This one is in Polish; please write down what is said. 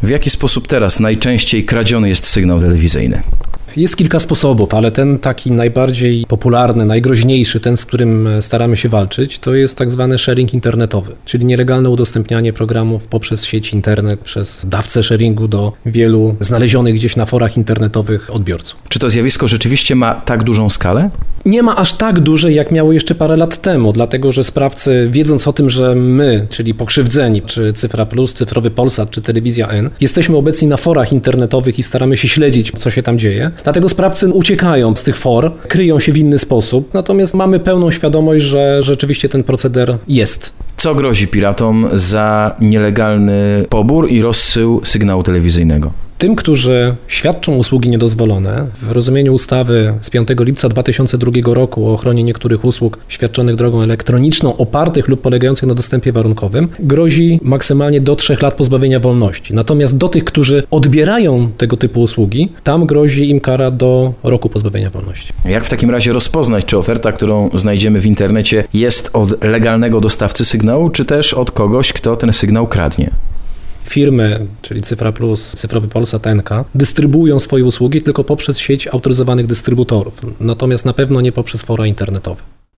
W jaki sposób teraz najczęściej kradziony jest sygnał telewizyjny? Jest kilka sposobów, ale ten taki najbardziej popularny, najgroźniejszy, ten, z którym staramy się walczyć, to jest tak zwany sharing internetowy, czyli nielegalne udostępnianie programów poprzez sieć internet, przez dawcę sharingu do wielu znalezionych gdzieś na forach internetowych odbiorców. Czy to zjawisko rzeczywiście ma tak dużą skalę? Nie ma aż tak dużej, jak miało jeszcze parę lat temu, dlatego że sprawcy, wiedząc o tym, że my, czyli pokrzywdzeni, czy Cyfra Plus, Cyfrowy Polsat, czy Telewizja N, jesteśmy obecni na forach internetowych i staramy się śledzić, co się tam dzieje. Dlatego sprawcy uciekają z tych for, kryją się w inny sposób, natomiast mamy pełną świadomość, że rzeczywiście ten proceder jest. Co grozi piratom za nielegalny pobór i rozsył sygnału telewizyjnego? Tym, którzy świadczą usługi niedozwolone, w rozumieniu ustawy z 5 lipca 2002 roku o ochronie niektórych usług świadczonych drogą elektroniczną, opartych lub polegających na dostępie warunkowym, grozi maksymalnie do 3 lat pozbawienia wolności. Natomiast do tych, którzy odbierają tego typu usługi, tam grozi im kara do roku pozbawienia wolności. Jak w takim razie rozpoznać, czy oferta, którą znajdziemy w internecie, jest od legalnego dostawcy sygnału, czy też od kogoś, kto ten sygnał kradnie? Firmy, czyli Cyfra Plus, Cyfrowy Polsat, NK, dystrybuują swoje usługi tylko poprzez sieć autoryzowanych dystrybutorów, natomiast na pewno nie poprzez fora internetowe.